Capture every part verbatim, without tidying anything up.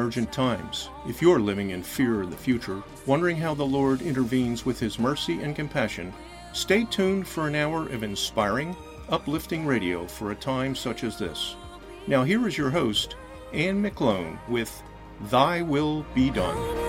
urgent times. If you're living in fear of the future, wondering how the Lord intervenes with His mercy and compassion, stay tuned for an hour of inspiring, uplifting radio for a time such as this. Now here is your host, Anne McClone, with Thy Will Be Done.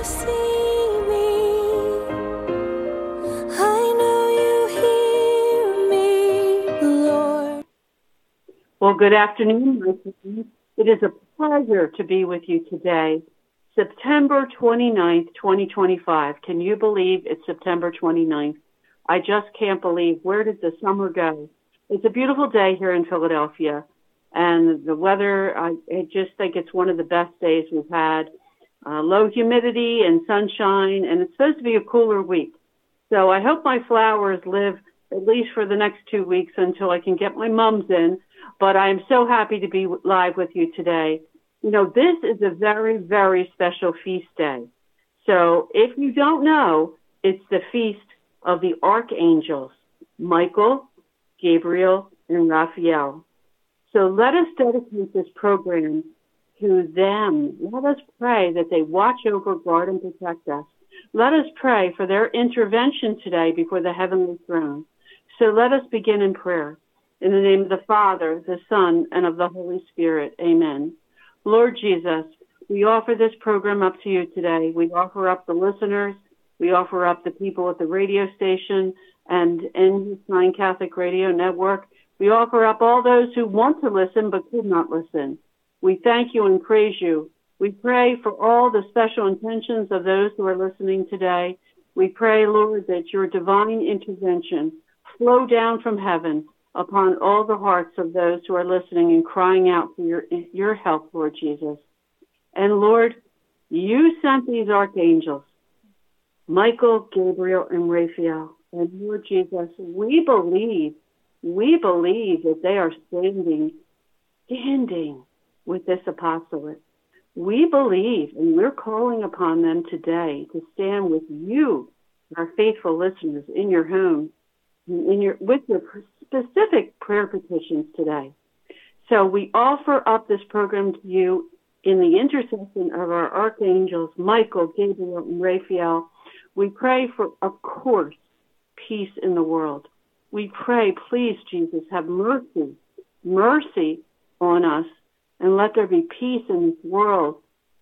Well, good afternoon, my friends. It is a pleasure to be with you today, September twenty-ninth, twenty twenty-five. Can you believe it's September twenty-ninth? I just can't believe. Where did the summer go? It's a beautiful day here in Philadelphia, and the weather, I, I just think it's one of the best days we've had. Uh, low humidity and sunshine, and it's supposed to be a cooler week. So I hope my flowers live at least for the next two weeks until I can get my mums in. But I'm so happy to be live with you today. You know, this is a very, very special feast day. So if you don't know, it's the feast of the archangels, Michael, Gabriel, and Raphael. So let us dedicate this program to them. Let us pray that they watch over, guard, and protect us. Let us pray for their intervention today before the heavenly throne. So let us begin in prayer. In the name of the Father, the Son, and of the Holy Spirit. Amen. Lord Jesus, we offer this program up to you today. We offer up the listeners. We offer up the people at the radio station and in Nine Catholic Radio Network. We offer up all those who want to listen but could not listen. We thank you and praise you. We pray for all the special intentions of those who are listening today. We pray, Lord, that your divine intervention flow down from heaven upon all the hearts of those who are listening and crying out for your, your help, Lord Jesus. And Lord, you sent these archangels, Michael, Gabriel, and Raphael. And Lord Jesus, we believe, we believe that they are standing, standing with this apostolate. We believe, and we're calling upon them today to stand with you, our faithful listeners, in your home, in your, with your specific prayer petitions today. So we offer up this program to you in the intercession of our archangels, Michael, Gabriel, and Raphael. We pray for, of course, peace in the world. We pray, please, Jesus, have mercy, mercy on us, and let there be peace in this world,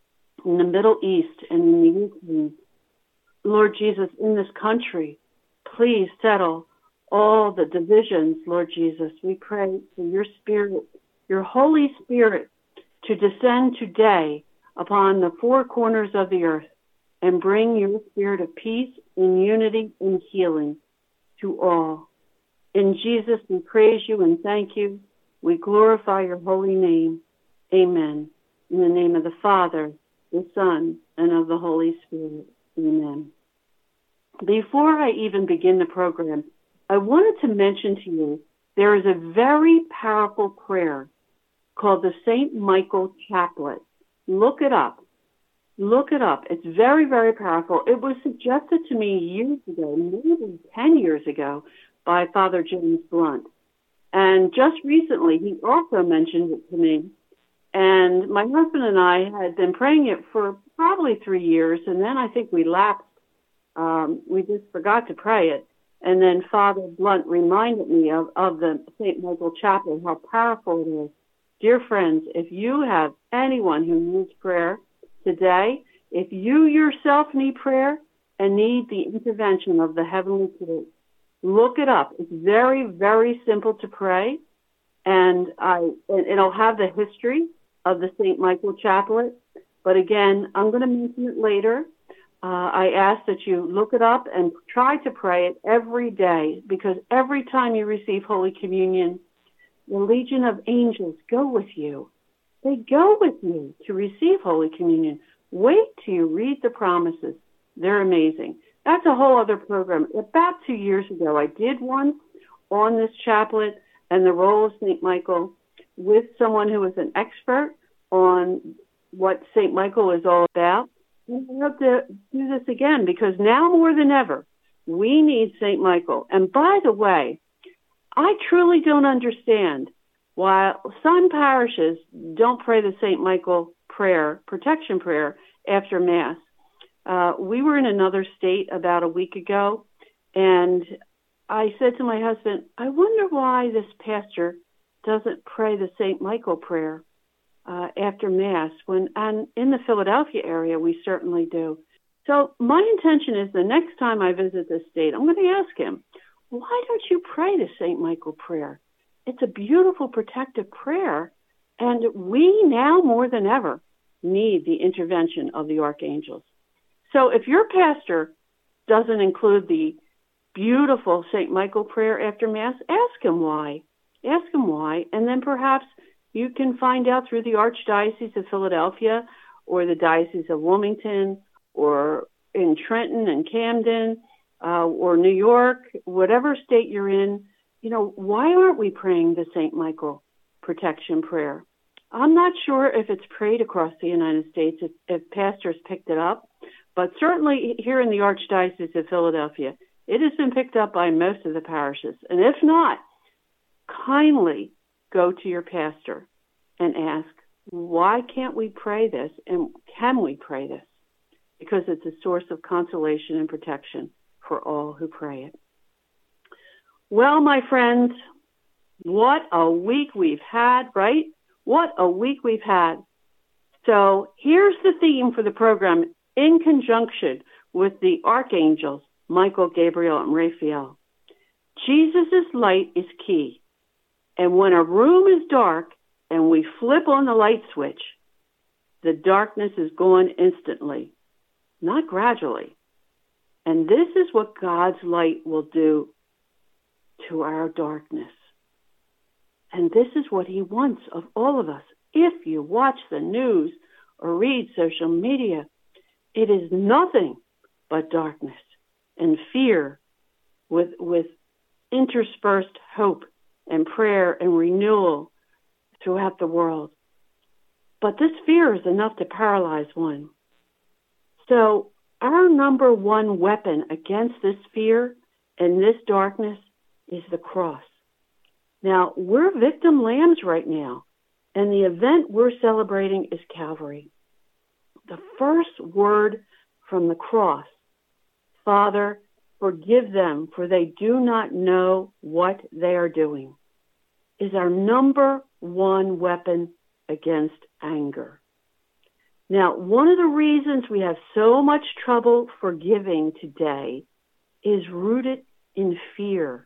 in the Middle East and in the Ukraine. Lord Jesus, in this country, please settle all the divisions, Lord Jesus. We pray for your Spirit, your Holy Spirit, to descend today upon the four corners of the earth and bring your spirit of peace and unity and healing to all. In Jesus, we praise you and thank you. We glorify your holy name. Amen. In the name of the Father, the Son, and of the Holy Spirit. Amen. Before I even begin the program, I wanted to mention to you there is a very powerful prayer called the Saint Michael Chaplet. Look it up. Look it up. It's very, very powerful. It was suggested to me years ago, maybe ten years ago, by Father James Blunt. And just recently, he also mentioned it to me. And my husband and I had been praying it for probably three years, and then I think we lapsed. Um, we just forgot to pray it. And then Father Blunt reminded me of, of the Saint Michael Chaplet, how powerful it is. Dear friends, if you have anyone who needs prayer today, if you yourself need prayer and need the intervention of the Heavenly Court, look it up. It's very, very simple to pray. And I, and it'll have the history of the Saint Michael Chaplet. But again, I'm going to mention it later. Uh, I ask that you look it up and try to pray it every day, because every time you receive Holy Communion, the Legion of Angels go with you. They go with you to receive Holy Communion. Wait till you read the promises. They're amazing. That's a whole other program. About two years ago, I did one on this chaplet and the role of Saint Michael with someone who was an expert on what Saint Michael is all about. We have to do this again, because now more than ever, we need Saint Michael. And by the way, I truly don't understand why some parishes don't pray the Saint Michael prayer, protection prayer, after Mass. Uh, we were in another state about a week ago, and I said to my husband, I wonder why this pastor doesn't pray the Saint Michael prayer uh, after Mass, when and in the Philadelphia area we certainly do. So my intention is the next time I visit this state, I'm going to ask him, why don't you pray the Saint Michael prayer? It's a beautiful protective prayer, and we now more than ever need the intervention of the archangels. So if your pastor doesn't include the beautiful Saint Michael prayer after Mass, ask him why. Ask him why, and then perhaps you can find out through the Archdiocese of Philadelphia or the Diocese of Wilmington or in Trenton and Camden uh, or New York, whatever state you're in, you know, why aren't we praying the Saint Michael protection prayer? I'm not sure if it's prayed across the United States, if, if pastors picked it up, but certainly here in the Archdiocese of Philadelphia, it has been picked up by most of the parishes. And if not, kindly go to your pastor and ask, why can't we pray this? And can we pray this? Because it's a source of consolation and protection for all who pray it. Well, my friends, what a week we've had, right? What a week we've had. So here's the theme for the program in conjunction with the archangels, Michael, Gabriel, and Raphael. Jesus' light is key. And when a room is dark and we flip on the light switch, the darkness is gone instantly, not gradually. And this is what God's light will do to our darkness. And this is what he wants of all of us. If you watch the news or read social media, it is nothing but darkness and fear with, with interspersed hope and prayer and renewal throughout the world. But this fear is enough to paralyze one. So our number one weapon against this fear and this darkness is the cross. Now, we're victim lambs right now, and the event we're celebrating is Calvary. The first word from the cross, Father, forgive them, for they do not know what they are doing, is our number one weapon against anger. Now, one of the reasons we have so much trouble forgiving today is rooted in fear.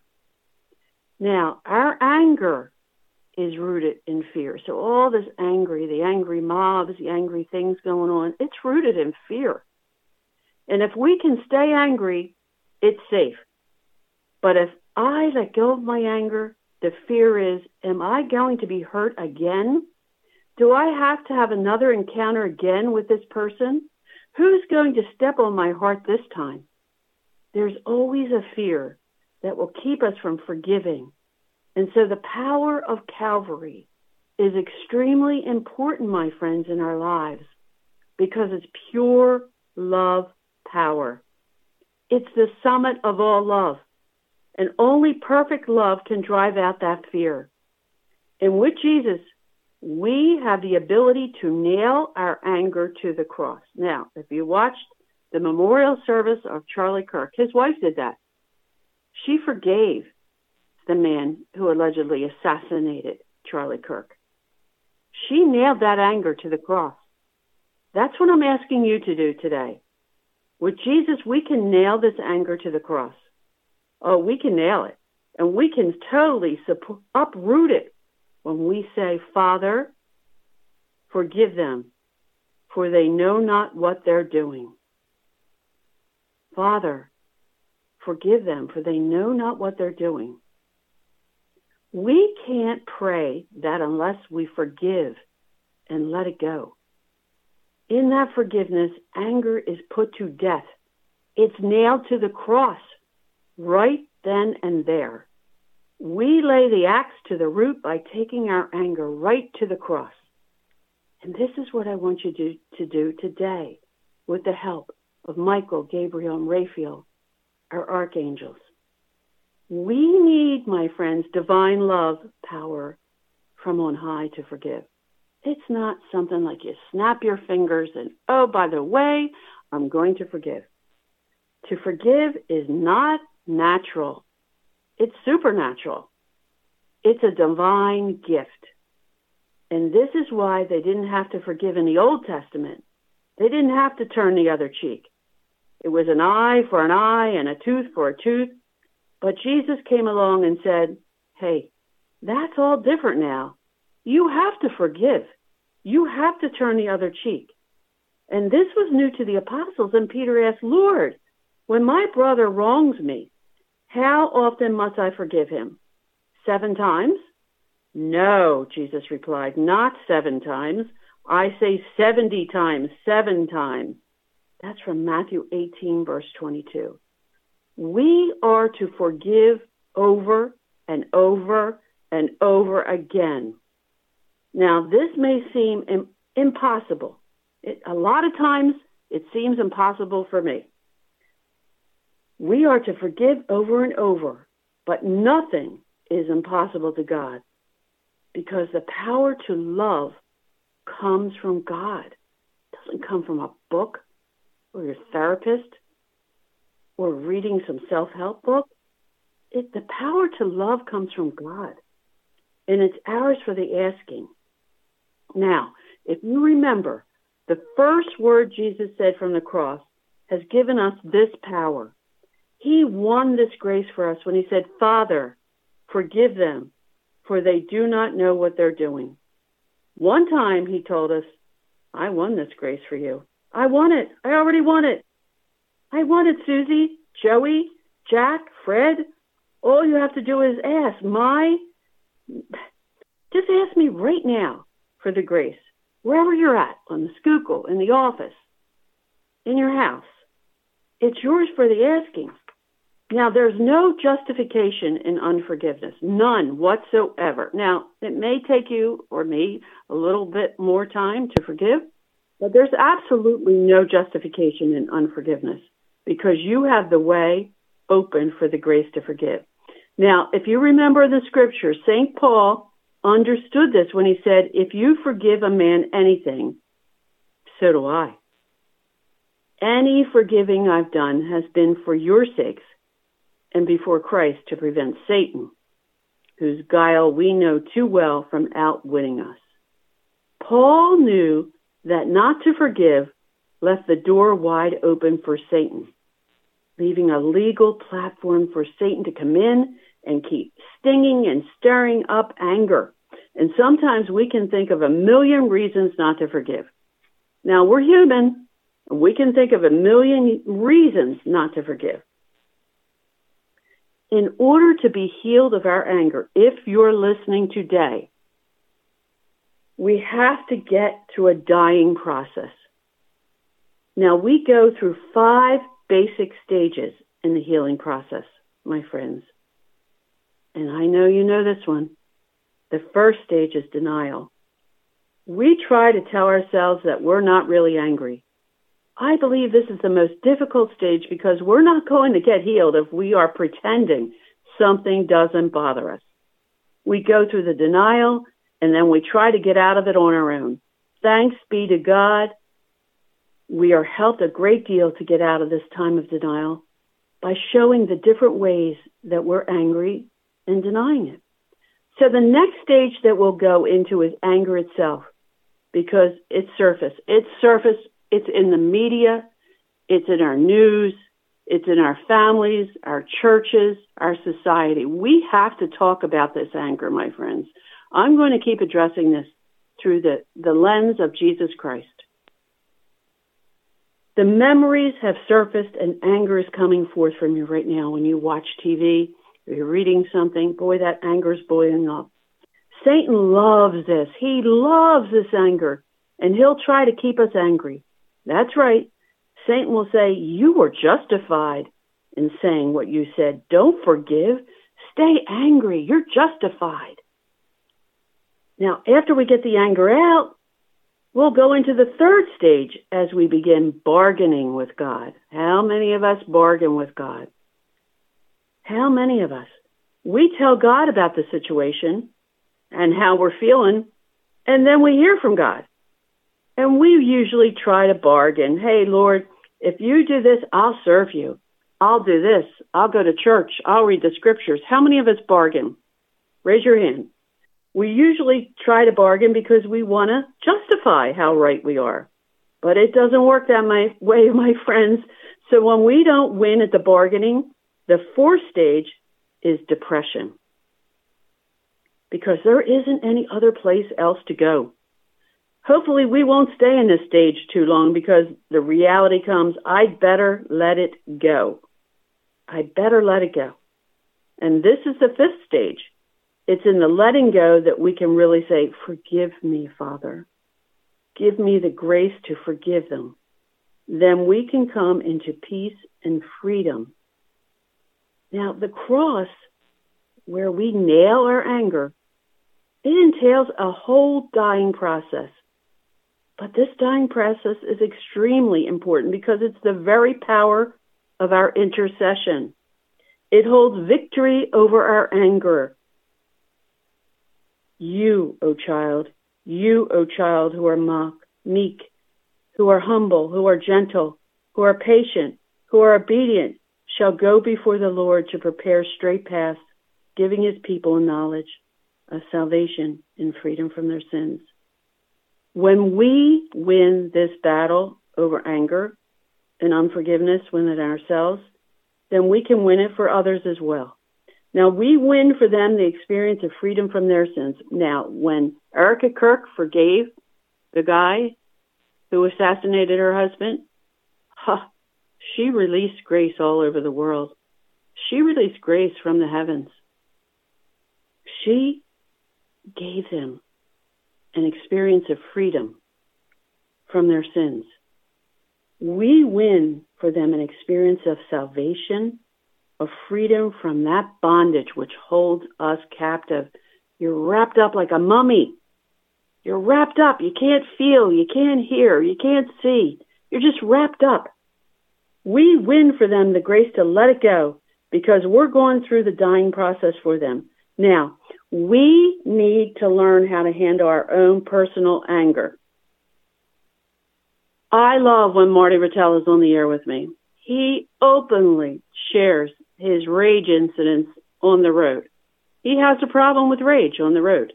Now, our anger is rooted in fear. So all this angry, the angry mobs, the angry things going on, it's rooted in fear. And if we can stay angry, it's safe. But if I let go of my anger, the fear is, am I going to be hurt again? Do I have to have another encounter again with this person? Who's going to step on my heart this time? There's always a fear that will keep us from forgiving. And so the power of Calvary is extremely important, my friends, in our lives, because it's pure love power. It's the summit of all love. And only perfect love can drive out that fear. And with Jesus, we have the ability to nail our anger to the cross. Now, if you watched the memorial service of Charlie Kirk, his wife did that. She forgave the man who allegedly assassinated Charlie Kirk. She nailed that anger to the cross. That's what I'm asking you to do today. With Jesus, we can nail this anger to the cross. Oh, we can nail it. And we can totally supp- uproot it when we say, Father, forgive them, for they know not what they're doing. Father, forgive them, for they know not what they're doing. We can't pray that unless we forgive and let it go. In that forgiveness, anger is put to death. It's nailed to the cross right then and there. We lay the axe to the root by taking our anger right to the cross. And this is what I want you to, to do today with the help of Michael, Gabriel, and Raphael, our archangels. We need, my friends, divine love power from on high to forgive. It's not something like you snap your fingers and, oh, by the way, I'm going to forgive. To forgive is not natural. It's supernatural. It's a divine gift. And this is why they didn't have to forgive in the Old Testament. They didn't have to turn the other cheek. It was an eye for an eye and a tooth for a tooth. But Jesus came along and said, hey, that's all different now. You have to forgive. You have to turn the other cheek. And this was new to the apostles. And Peter asked, Lord, when my brother wrongs me, how often must I forgive him? Seven times? No, Jesus replied, not seven times. I say seventy times, seven times. That's from Matthew eighteen, verse twenty-two. We are to forgive over and over and over again. Now, this may seem im- impossible. It, a lot of times, it seems impossible for me. We are to forgive over and over, but nothing is impossible to God, because the power to love comes from God. It doesn't come from a book or your therapist or reading some self-help book. It, the power to love comes from God, and it's ours for the asking. Now, if you remember, the first word Jesus said from the cross has given us this power. He won this grace for us when he said, Father, forgive them, for they do not know what they're doing. One time he told us, I won this grace for you. I won it. I already won it. I won it, Susie, Joey, Jack, Fred. All you have to do is ask. My, just ask me right now for the grace. Wherever you're at, on the Schuylkill, in the office, in your house. It's yours for the asking. Now, there's no justification in unforgiveness, none whatsoever. Now, it may take you or me a little bit more time to forgive, but there's absolutely no justification in unforgiveness because you have the way open for the grace to forgive. Now, if you remember the scripture, Saint Paul understood this when he said, if you forgive a man anything, so do I. Any forgiving I've done has been for your sakes and before Christ to prevent Satan, whose guile we know too well from outwitting us. Paul knew that not to forgive left the door wide open for Satan, leaving a legal platform for Satan to come in and keep stinging and stirring up anger. And sometimes we can think of a million reasons not to forgive. Now, we're human, and we can think of a million reasons not to forgive. In order to be healed of our anger, if you're listening today, we have to get to a dying process. Now, we go through five basic stages in the healing process, my friends. And I know you know this one. The first stage is denial. We try to tell ourselves that we're not really angry. I believe this is the most difficult stage because we're not going to get healed if we are pretending something doesn't bother us. We go through the denial, and then we try to get out of it on our own. Thanks be to God, we are helped a great deal to get out of this time of denial by showing the different ways that we're angry and denying it. So the next stage that we'll go into is anger itself, because it's surface. It's surface. It's in the media. It's in our news. It's in our families, our churches, our society. We have to talk about this anger, my friends. I'm going to keep addressing this through the, the lens of Jesus Christ. The memories have surfaced and anger is coming forth from you right now when you watch T V or you're reading something. Boy, that anger is boiling up. Satan loves this. He loves this anger, and he'll try to keep us angry. That's right. Satan will say, you were justified in saying what you said. Don't forgive. Stay angry. You're justified. Now, after we get the anger out, we'll go into the third stage as we begin bargaining with God. How many of us bargain with God? How many of us? We tell God about the situation and how we're feeling, And then we hear from God. And we usually try to bargain. Hey, Lord, if you do this, I'll serve you. I'll do this. I'll go to church. I'll read the scriptures. How many of us bargain? Raise your hand. We usually try to bargain because we want to justify how right we are. But it doesn't work that my, way, my friends. So when we don't win at the bargaining, the fourth stage is depression. Because there isn't any other place else to go. Hopefully we won't stay in this stage too long because the reality comes, I'd better let it go. I better let it go. And this is the fifth stage. It's in the letting go that we can really say, forgive me, Father. Give me the grace to forgive them. Then we can come into peace and freedom. Now, the cross, where we nail our anger, it entails a whole dying process. But this dying process is extremely important because it's the very power of our intercession. It holds victory over our anger. You, O child, you, O child, who are mock, meek, who are humble, who are gentle, who are patient, who are obedient, shall go before the Lord to prepare straight paths, giving his people knowledge of salvation and freedom from their sins. When we win this battle over anger and unforgiveness within ourselves, then we can win it for others as well. Now, we win for them the experience of freedom from their sins. Now, when Erica Kirk forgave the guy who assassinated her husband, huh, she released grace all over the world. She released grace from the heavens. She gave them an experience of freedom from their sins. We win for them an experience of salvation, of freedom from that bondage which holds us captive. You're wrapped up like a mummy. You're wrapped up. You can't feel, you can't hear, you can't see. You're just wrapped up. We win for them the grace to let it go because we're going through the dying process for them. Now, we need to learn how to handle our own personal anger. I love when Marty Rattel is on the air with me. He openly shares his rage incidents on the road. He has a problem with rage on the road.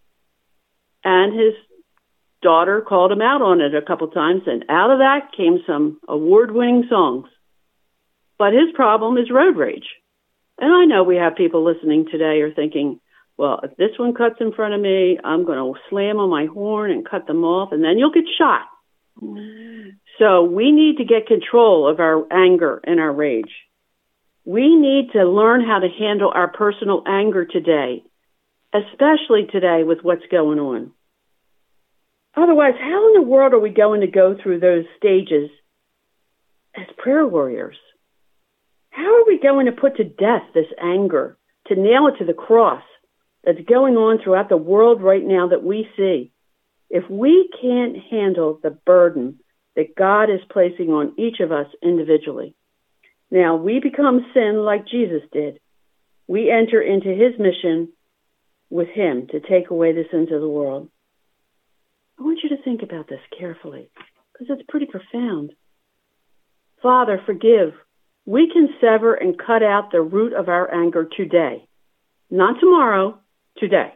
And his daughter called him out on it a couple times, and out of that came some award-winning songs. But his problem is road rage. And I know we have people listening today are thinking, well, if this one cuts in front of me, I'm going to slam on my horn and cut them off, and then you'll get shot. So we need to get control of our anger and our rage. We need to learn how to handle our personal anger today, especially today with what's going on. Otherwise, how in the world are we going to go through those stages as prayer warriors? How are we going to put to death this anger, to nail it to the cross that's going on throughout the world right now that we see? If we can't handle the burden that God is placing on each of us individually, now we become sin like Jesus did. We enter into his mission with him to take away the sins of the world. I want you to think about this carefully because it's pretty profound. Father, forgive. We can sever and cut out the root of our anger today. Not tomorrow, today.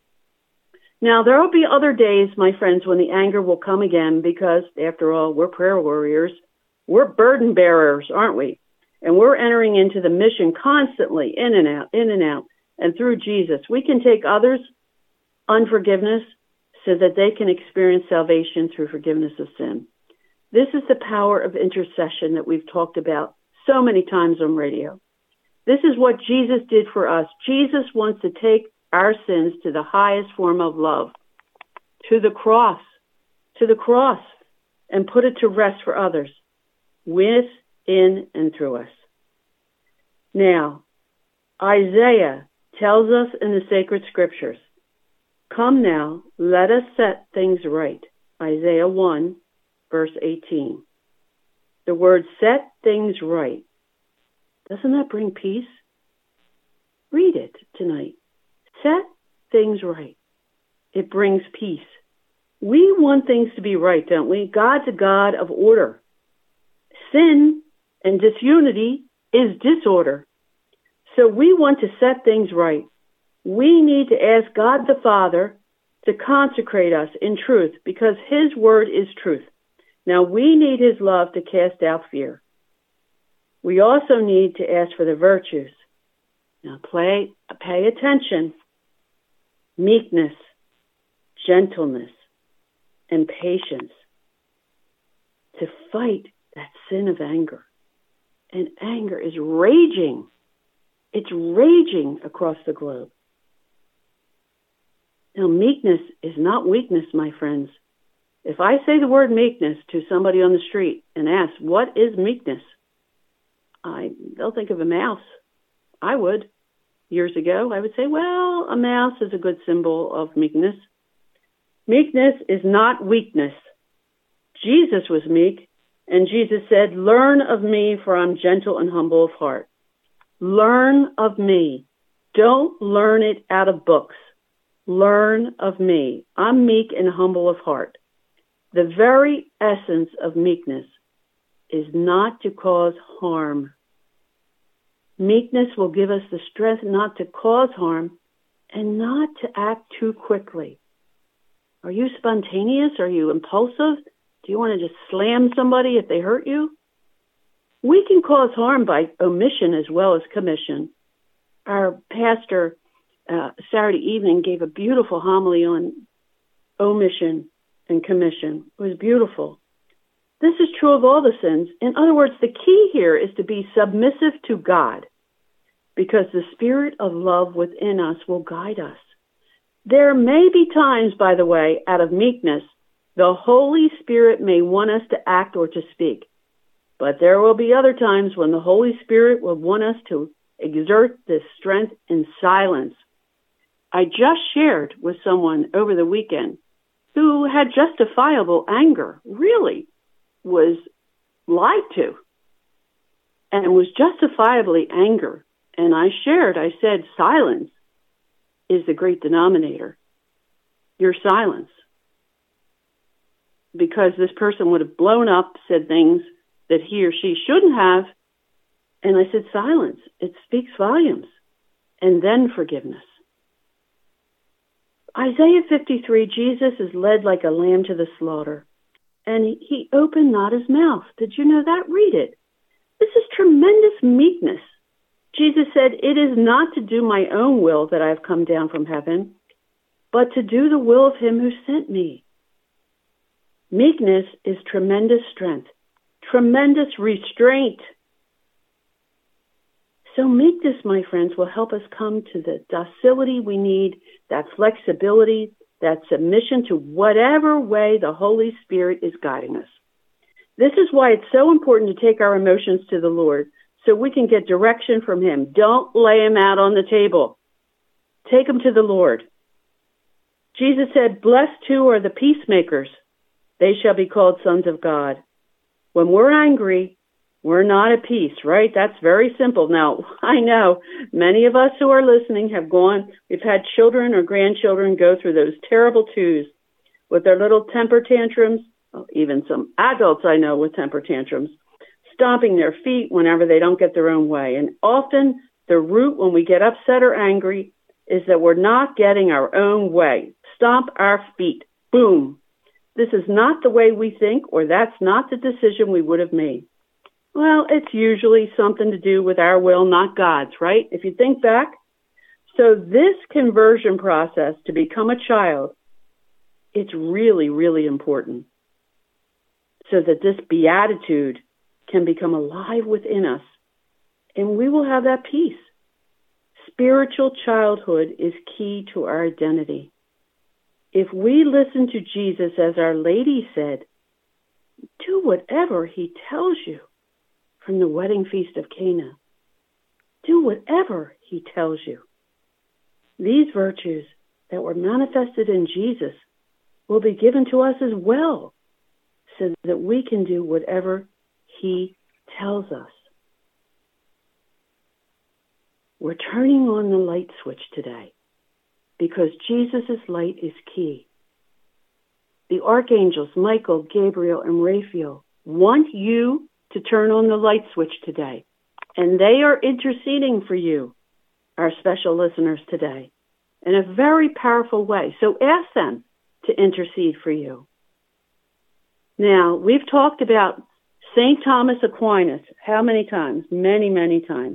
Now, there will be other days, my friends, when the anger will come again because, after all, we're prayer warriors. We're burden bearers, aren't we? And we're entering into the mission constantly, in and out, in and out. And through Jesus, we can take others' unforgiveness so that they can experience salvation through forgiveness of sin. This is the power of intercession that we've talked about so many times on radio. This is what Jesus did for us. Jesus wants to take our sins to the highest form of love, to the cross, to the cross, and put it to rest for others, with, in, and through us. Now, Isaiah tells us in the sacred scriptures, come now, let us set things right. Isaiah one, verse eighteen. The word set things right. Doesn't that bring peace? Read it tonight. Set things right. It brings peace. We want things to be right, don't we? God's a God of order. Sin and disunity is disorder. So we want to set things right. We need to ask God the Father to consecrate us in truth because his word is truth. Now we need his love to cast out fear. We also need to ask for the virtues. Now play, pay attention. Meekness, gentleness, and patience. To fight that sin of anger. And anger is raging. It's raging across the globe. Now, meekness is not weakness, my friends. If I say the word meekness to somebody on the street and ask, what is meekness? I, they'll think of a mouse. I would. Years ago, I would say, well, a mouse is a good symbol of meekness. Meekness is not weakness. Jesus was meek, and Jesus said, learn of me, for I'm gentle and humble of heart. Learn of me. Don't learn it out of books. Learn of me. I'm meek and humble of heart. The very essence of meekness is not to cause harm. Meekness will give us the strength not to cause harm and not to act too quickly. Are you spontaneous? Are you impulsive? Do you want to just slam somebody if they hurt you? We can cause harm by omission as well as commission. Our pastor uh, Saturday evening gave a beautiful homily on omission and commission. It was beautiful. This is true of all the sins. In other words, the key here is to be submissive to God because the spirit of love within us will guide us. There may be times, by the way, out of meekness, the Holy Spirit may want us to act or to speak. But there will be other times when the Holy Spirit will want us to exert this strength in silence. I just shared with someone over the weekend who had justifiable anger, really was lied to, and was justifiably angry. And I shared, I said, silence is the great denominator. Your silence. Because this person would have blown up, said things that he or she shouldn't have. And I said, silence. It speaks volumes. And then forgiveness. Isaiah fifty-three, Jesus is led like a lamb to the slaughter. And he, he opened not his mouth. Did you know that? Read it. This is tremendous meekness. Jesus said, it is not to do my own will that I have come down from heaven, but to do the will of him who sent me. Meekness is tremendous strength, tremendous restraint. So meekness, my friends, will help us come to the docility we need, that flexibility, that submission to whatever way the Holy Spirit is guiding us. This is why it's so important to take our emotions to the Lord so we can get direction from him. Don't lay him out on the table. Take him to the Lord. Jesus said, blessed too are the peacemakers. They shall be called sons of God. When we're angry, we're not at peace, right? That's very simple. Now, I know many of us who are listening have gone, we've had children or grandchildren go through those terrible twos with their little temper tantrums, well, even some adults I know with temper tantrums, stomping their feet whenever they don't get their own way. And often the root when we get upset or angry is that we're not getting our own way. Stomp our feet. Boom. This is not the way we think, or that's not the decision we would have made. Well, it's usually something to do with our will, not God's, right? If you think back. So this conversion process to become a child, it's really, really important so that this beatitude can become alive within us, and we will have that peace. Spiritual childhood is key to our identity. If we listen to Jesus, as Our Lady said, do whatever he tells you from the wedding feast of Cana. Do whatever he tells you. These virtues that were manifested in Jesus will be given to us as well, so that we can do whatever he tells us. We're turning on the light switch today. because Jesus' light is key. The archangels, Michael, Gabriel, and Raphael, want you to turn on the light switch today. And they are interceding for you, our special listeners today, in a very powerful way. So ask them to intercede for you. Now, we've talked about Saint Thomas Aquinas. How many times? Many, many times.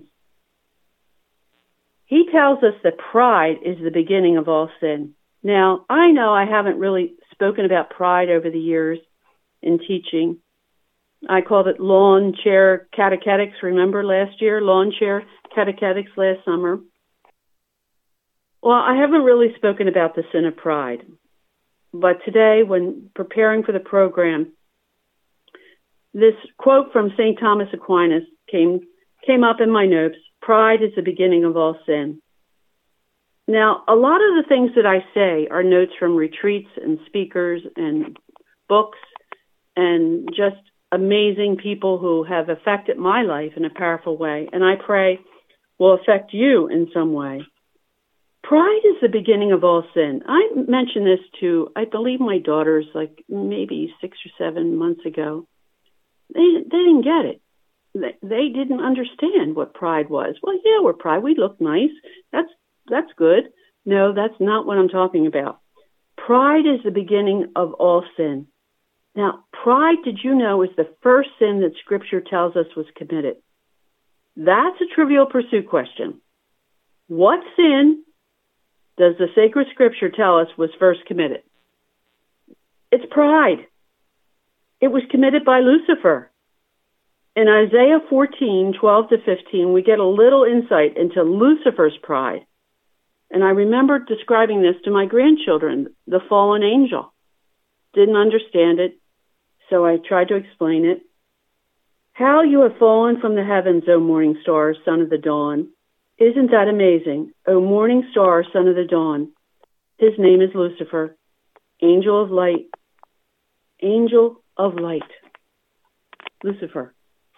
He tells us that pride is the beginning of all sin. Now, I know I haven't really spoken about pride over the years in teaching. I called it lawn chair catechetics, remember last year? Lawn chair catechetics last summer. Well, I haven't really spoken about the sin of pride. But today, when preparing for the program, this quote from Saint Thomas Aquinas came came up in my notes. Pride is the beginning of all sin. Now, a lot of the things that I say are notes from retreats and speakers and books and just amazing people who have affected my life in a powerful way, and I pray will affect you in some way. Pride is the beginning of all sin. I mentioned this to, I believe, my daughters like maybe six or seven months ago. They they didn't get it. They, they didn't understand what pride was. Well, yeah, we're pride. We look nice. That's that's good. No, that's not what I'm talking about. Pride is the beginning of all sin. Now, pride, did you know, is the first sin that Scripture tells us was committed? That's a Trivial Pursuit question. What sin does the sacred Scripture tell us was first committed? It's pride. It was committed by Lucifer. In Isaiah fourteen, twelve to fifteen, we get a little insight into Lucifer's pride. And I remember describing this to my grandchildren, the fallen angel. Didn't understand it, so I tried to explain it. How you have fallen from the heavens, O morning star, son of the dawn. Isn't that amazing? O morning star, son of the dawn. His name is Lucifer, angel of light. Angel of light. Lucifer.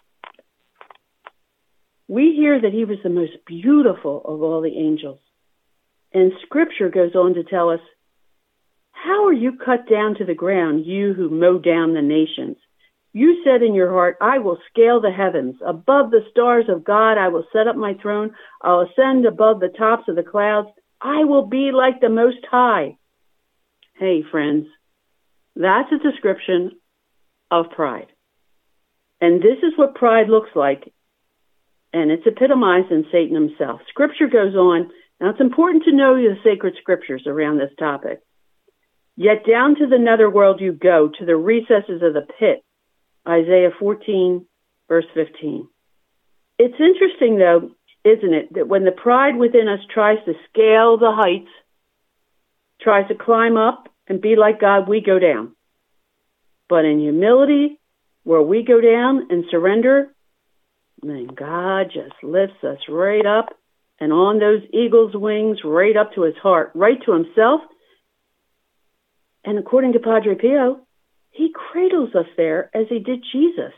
We hear that he was the most beautiful of all the angels. And Scripture goes on to tell us, how are you cut down to the ground, you who mow down the nations? You said in your heart, I will scale the heavens. Above the stars of God, I will set up my throne. I'll ascend above the tops of the clouds. I will be like the Most High. Hey, friends, that's a description of pride. And this is what pride looks like. And it's epitomized in Satan himself. Scripture goes on. Now, it's important to know the sacred Scriptures around this topic. Yet down to the netherworld you go, to the recesses of the pit. Isaiah fourteen, verse fifteen. It's interesting, though, isn't it, that when the pride within us tries to scale the heights, tries to climb up and be like God, we go down. But in humility, where we go down and surrender, then God just lifts us right up and on those eagle's wings, right up to his heart, right to himself. And according to Padre Pio, he cradles us there as he did Jesus.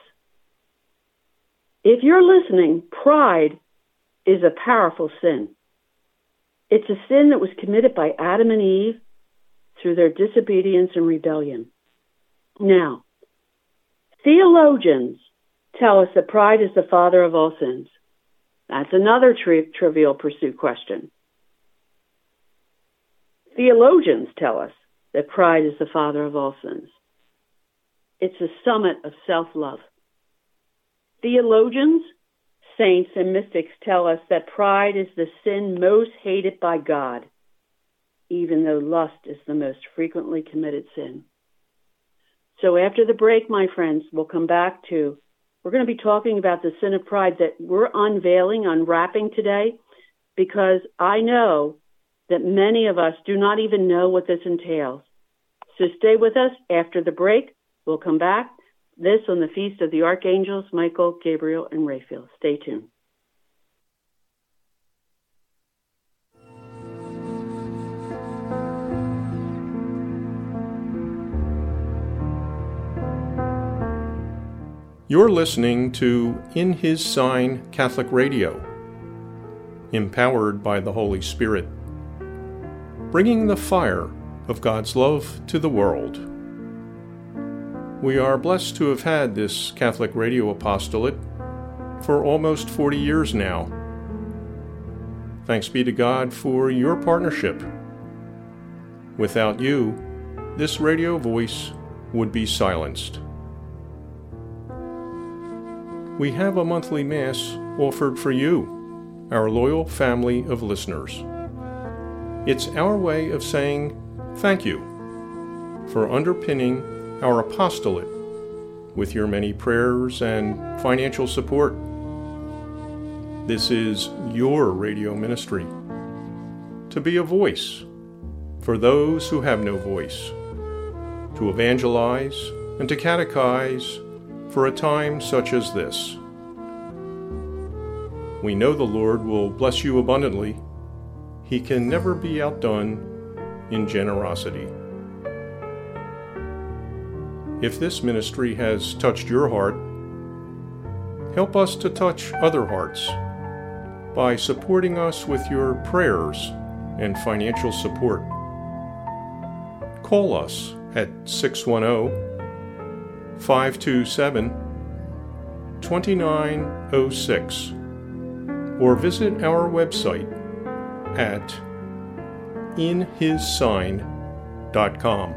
If you're listening, pride is a powerful sin. It's a sin that was committed by Adam and Eve through their disobedience and rebellion. Now, theologians tell us that pride is the father of all sins. That's another tri- trivial pursuit question. Theologians tell us that pride is the father of all sins. It's the summit of self-love. Theologians, saints, and mystics tell us that pride is the sin most hated by God, even though lust is the most frequently committed sin. So after the break, my friends, we'll come back to, we're going to be talking about the sin of pride that we're unveiling, unwrapping today, because I know that many of us do not even know what this entails. So stay with us. After the break, we'll come back. This on the Feast of the Archangels, Michael, Gabriel, and Raphael. Stay tuned. You're listening to In His Sign Catholic Radio, empowered by the Holy Spirit. bringing the fire of God's love to the world. We are blessed to have had this Catholic radio apostolate for almost forty years now. Thanks be to God for your partnership. Without you, this radio voice would be silenced. We have a monthly Mass offered for you, our loyal family of listeners. It's our way of saying thank you for underpinning our apostolate with your many prayers and financial support. This is your radio ministry, to be a voice for those who have no voice, to evangelize and to catechize for a time such as this. We know the Lord will bless you abundantly. He can never be outdone in generosity. If this ministry has touched your heart, help us to touch other hearts by supporting us with your prayers and financial support. Call us at six one zero, five two seven, two nine zero six or visit our website at in his sign dot com.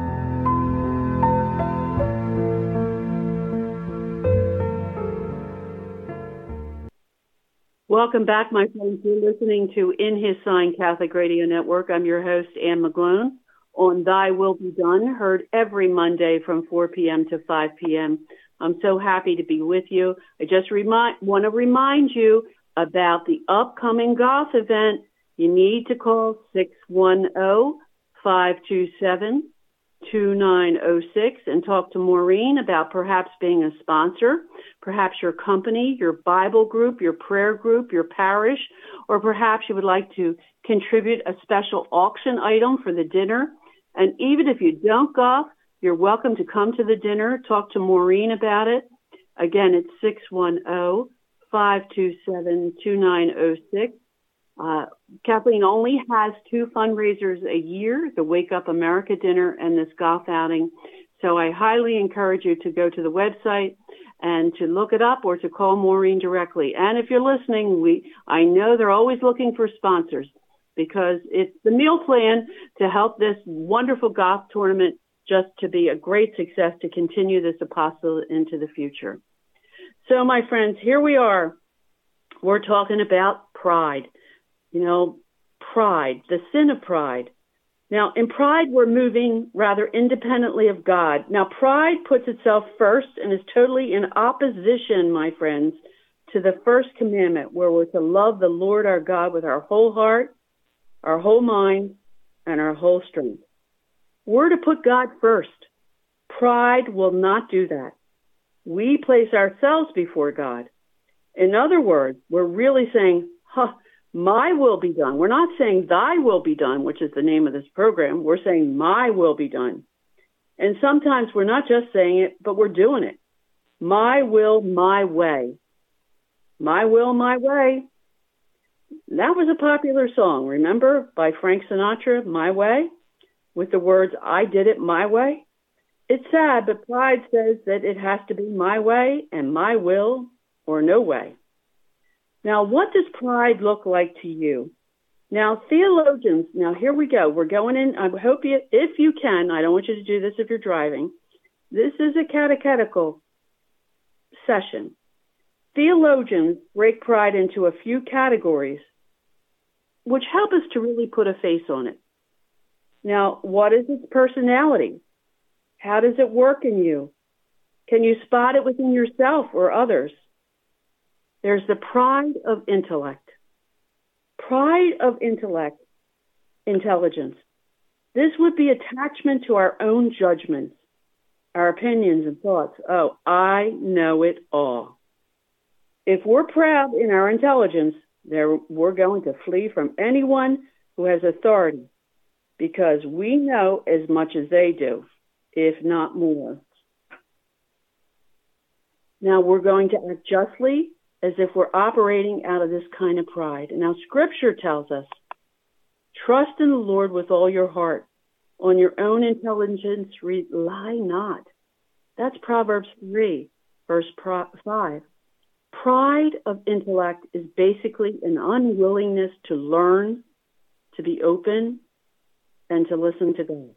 Welcome back, my friends. You're listening to In His Sign Catholic Radio Network. I'm your host, Anne McGlone, on Thy Will Be Done, heard every Monday from four p.m. to five p.m. I'm so happy to be with you. I just remind, want to remind you about the upcoming Goth event. You need to call six one zero, five two seven, two nine zero six and talk to Maureen about perhaps being a sponsor, perhaps your company, your Bible group, your prayer group, your parish, or perhaps you would like to contribute a special auction item for the dinner. And even if you don't golf, you're welcome to come to the dinner, talk to Maureen about it. Again, it's six one zero, five two seven, two nine zero six. Uh, Kathleen only has two fundraisers a year, the Wake Up America dinner and this golf outing. So I highly encourage you to go to the website and to look it up or to call Maureen directly. And if you're listening, we I know they're always looking for sponsors because it's the meal plan to help this wonderful golf tournament just to be a great success, to continue this apostolate into the future. So, my friends, here we are. We're talking about pride. You know, pride, the sin of pride. Now, in pride, we're moving rather independently of God. Now, pride puts itself first and is totally in opposition, my friends, to the first commandment, where we're to love the Lord our God with our whole heart, our whole mind, and our whole strength. We're to put God first. Pride will not do that. We place ourselves before God. In other words, we're really saying, huh, my will be done. We're not saying thy will be done, which is the name of this program. We're saying my will be done. And sometimes we're not just saying it, but we're doing it. My will, my way. My will, my way. That was a popular song, remember, by Frank Sinatra, My Way, with the words, I did it my way. It's sad, but pride says that it has to be my way and my will or no way. Now, what does pride look like to you? Now, theologians, now here we go. We're going in. I hope you, if you can, I don't want you to do this if you're driving. This is a catechetical session. Theologians break pride into a few categories, which help us to really put a face on it. Now, what is its personality? How does it work in you? Can you spot it within yourself or others? There's the pride of intellect. Pride of intellect, intelligence. This would be attachment to our own judgments, our opinions and thoughts. Oh, I know it all. If we're proud in our intelligence, there we're going to flee from anyone who has authority because we know as much as they do, if not more. Now we're going to act justly, as if we're operating out of this kind of pride. Now, Scripture tells us, Trust in the Lord with all your heart. On your own intelligence, rely not. That's Proverbs three, verse five. Pride of intellect is basically an unwillingness to learn, to be open, and to listen to God.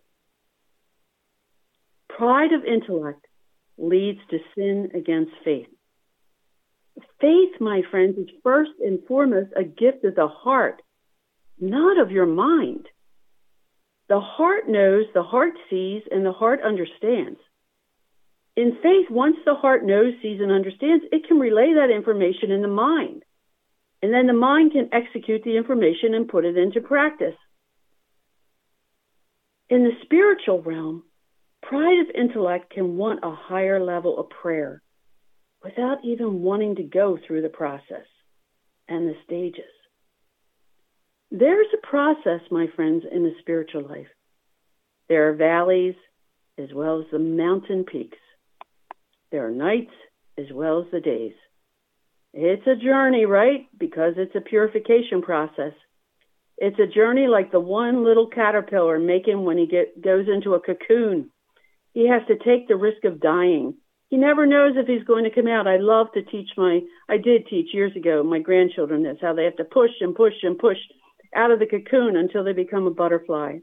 Pride of intellect leads to sin against faith. Faith, my friends, is first and foremost a gift of the heart, not of your mind. The heart knows, the heart sees, and the heart understands. In faith, once the heart knows, sees, and understands, it can relay that information in the mind. And then the mind can execute the information and put it into practice. In the spiritual realm, pride of intellect can want a higher level of prayer without even wanting to go through the process and the stages. There's a process, my friends, in the spiritual life. There are valleys as well as the mountain peaks. There are nights as well as the days. It's a journey, right? Because it's a purification process. It's a journey like the one little caterpillar making when he get, goes into a cocoon. He has to take the risk of dying. He never knows if he's going to come out. I love to teach my, I did teach years ago, my grandchildren this, how they have to push and push and push out of the cocoon until they become a butterfly.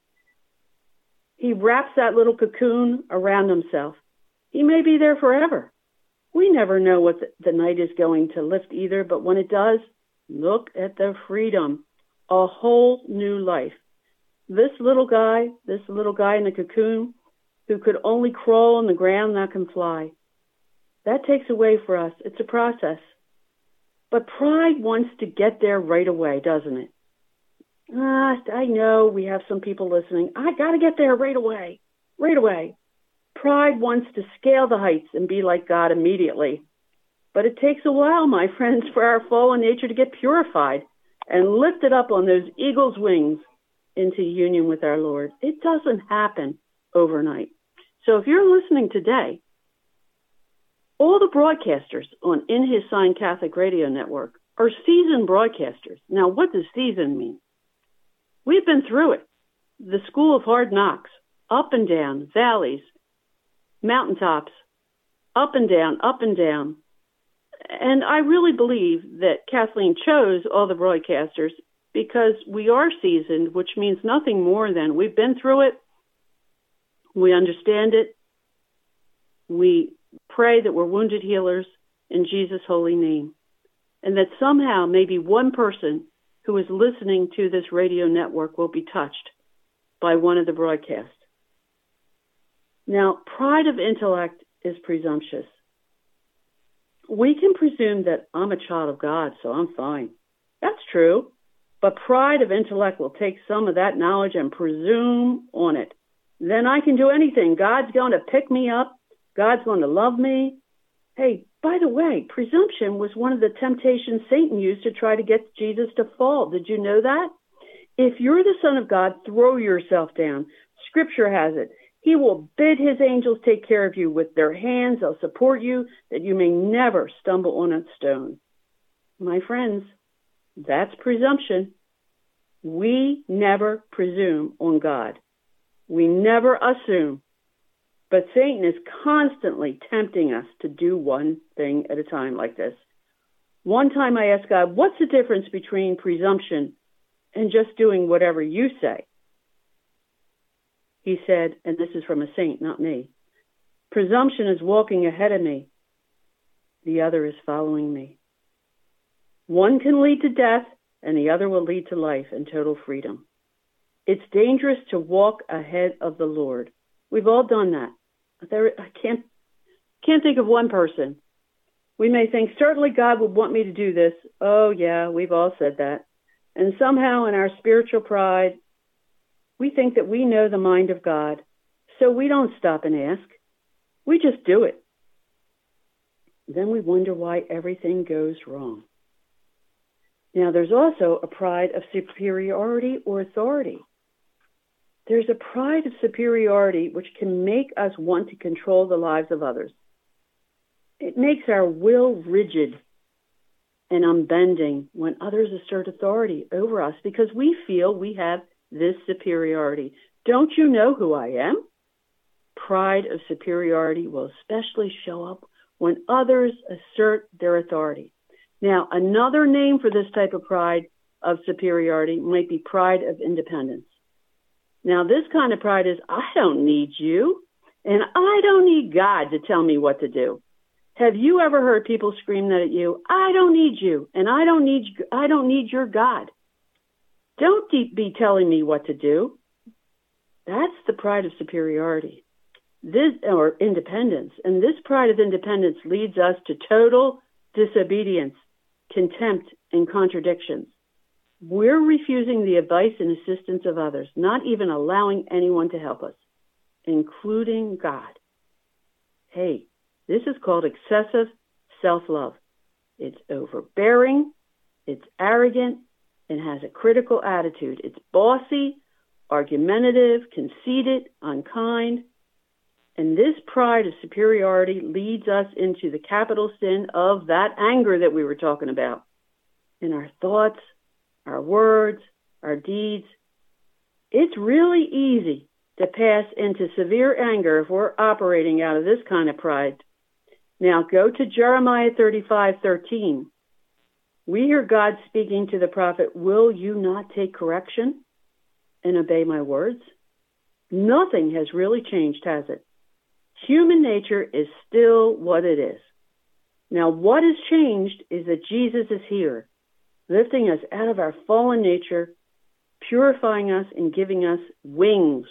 He wraps that little cocoon around himself. He may be there forever. We never know what the, the night is going to lift either, but when it does, look at the freedom, a whole new life. This little guy, this little guy in the cocoon who could only crawl on the ground, now can fly. That takes away for us. It's a process. But pride wants to get there right away, doesn't it? Ah, I know we have some people listening. I got to get there right away, right away. Pride wants to scale the heights and be like God immediately. But it takes a while, my friends, for our fallen nature to get purified and lifted up on those eagle's wings into union with our Lord. It doesn't happen overnight. So if you're listening today, all the broadcasters on In His Sign Catholic Radio Network are seasoned broadcasters. Now, what does season mean? We've been through it. The school of hard knocks, up and down, valleys, mountaintops, up and down, up and down. And I really believe that Kathleen chose all the broadcasters because we are seasoned, which means nothing more than we've been through it. We understand it. We pray that we're wounded healers in Jesus' holy name. And that somehow maybe one person who is listening to this radio network will be touched by one of the broadcasts. Now, pride of intellect is presumptuous. We can presume that I'm a child of God, so I'm fine. That's true. But pride of intellect will take some of that knowledge and presume on it. Then I can do anything. God's going to pick me up. God's going to love me. Hey, by the way, presumption was one of the temptations Satan used to try to get Jesus to fall. Did you know that? If you're the Son of God, throw yourself down. Scripture has it. He will bid his angels take care of you with their hands. They'll support you that you may never stumble on a stone. My friends, that's presumption. We never presume on God. We never assume. But Satan is constantly tempting us to do one thing at a time like this. One time I asked God, what's the difference between presumption and just doing whatever you say? He said, and this is from a saint, not me, presumption is walking ahead of me. The other is following me. One can lead to death, and the other will lead to life and total freedom. It's dangerous to walk ahead of the Lord. We've all done that. There, I can't, can't think of one person. We may think, certainly God would want me to do this. Oh, yeah, we've all said that. And somehow in our spiritual pride, we think that we know the mind of God, so we don't stop and ask. We just do it. Then we wonder why everything goes wrong. Now, there's also a pride of superiority or authority. There's a pride of superiority which can make us want to control the lives of others. It makes our will rigid. and unbending when others assert authority over us because we feel we have this superiority. Don't you know who I am? Pride of superiority will especially show up when others assert their authority. Now, another name for this type of pride of superiority might be pride of independence. Now, this kind of pride is, I don't need you, and I don't need God to tell me what to do. Have you ever heard people scream that at you? I don't need you, and I don't need I don't need your God. Don't be telling me what to do. That's the pride of superiority, this or independence. And this pride of independence leads us to total disobedience, contempt, and contradictions. We're refusing the advice and assistance of others, not even allowing anyone to help us, including God. Hey, this is called excessive self-love. It's overbearing, it's arrogant, and has a critical attitude. It's bossy, argumentative, conceited, unkind. And this pride of superiority leads us into the capital sin of that anger that we were talking about. In our thoughts, our words, our deeds, it's really easy to pass into severe anger if we're operating out of this kind of pride. Now go to Jeremiah thirty-five thirteen. We hear God speaking to the prophet, will you not take correction and obey my words? Nothing has really changed, has it? Human nature is still what it is. Now, what has changed is that Jesus is here, lifting us out of our fallen nature, purifying us and giving us wings.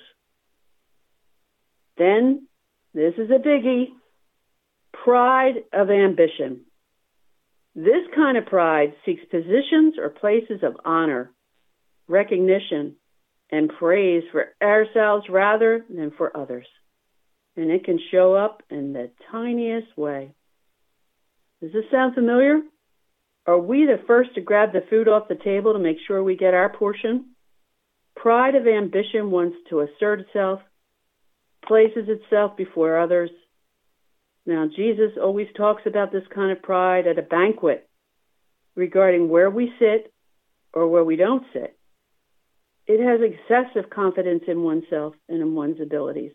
Then, this is a biggie, pride of ambition. This kind of pride seeks positions or places of honor, recognition, and praise for ourselves rather than for others. And it can show up in the tiniest way. Does this sound familiar? Are we the first to grab the food off the table to make sure we get our portion? Pride of ambition wants to assert itself, places itself before others. Now, Jesus always talks about this kind of pride at a banquet regarding where we sit or where we don't sit. It has excessive confidence in oneself and in one's abilities.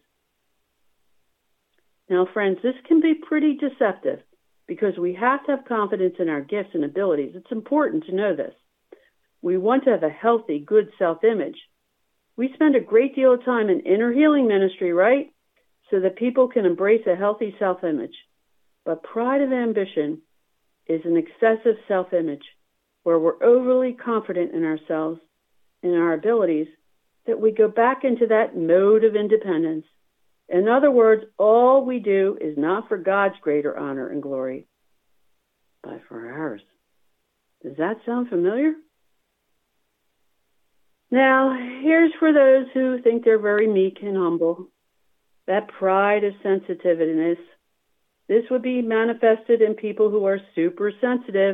Now, friends, this can be pretty deceptive because we have to have confidence in our gifts and abilities. It's important to know this. We want to have a healthy, good self-image. We spend a great deal of time in inner healing ministry, right? So that people can embrace a healthy self-image. But pride of ambition is an excessive self-image where we're overly confident in ourselves and our abilities that we go back into that mode of independence. In other words, all we do is not for God's greater honor and glory, but for ours. Does that sound familiar? Now, here's for those who think they're very meek and humble. That pride of sensitiveness, this would be manifested in people who are super sensitive.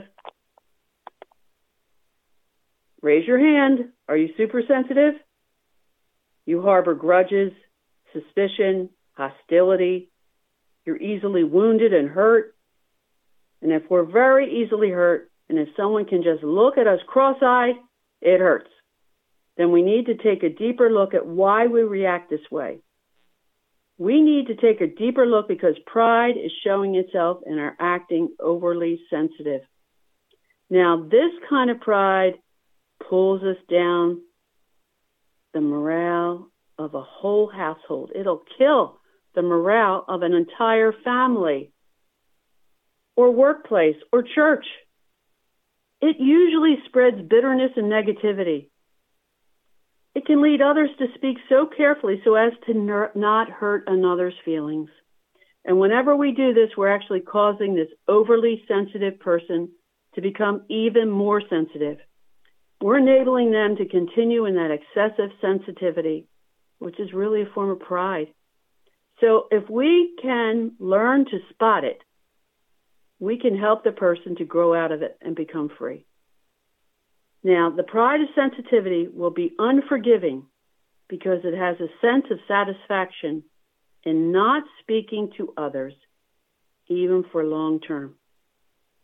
Raise your hand. Are you super sensitive? You harbor grudges, suspicion, hostility. You're easily wounded and hurt. And if we're very easily hurt, and if someone can just look at us cross-eyed, it hurts. Then we need to take a deeper look at why we react this way. We need to take a deeper look because pride is showing itself in our acting overly sensitive. Now, this kind of pride pulls us down the morale of a whole household. It'll kill the morale of an entire family or workplace or church. It usually spreads bitterness and negativity. It can lead others to speak so carefully so as to ner- not hurt another's feelings. And whenever we do this, we're actually causing this overly sensitive person to become even more sensitive. We're enabling them to continue in that excessive sensitivity, which is really a form of pride. So if we can learn to spot it, we can help the person to grow out of it and become free. Now, the pride of sensitivity will be unforgiving because it has a sense of satisfaction in not speaking to others, even for long term.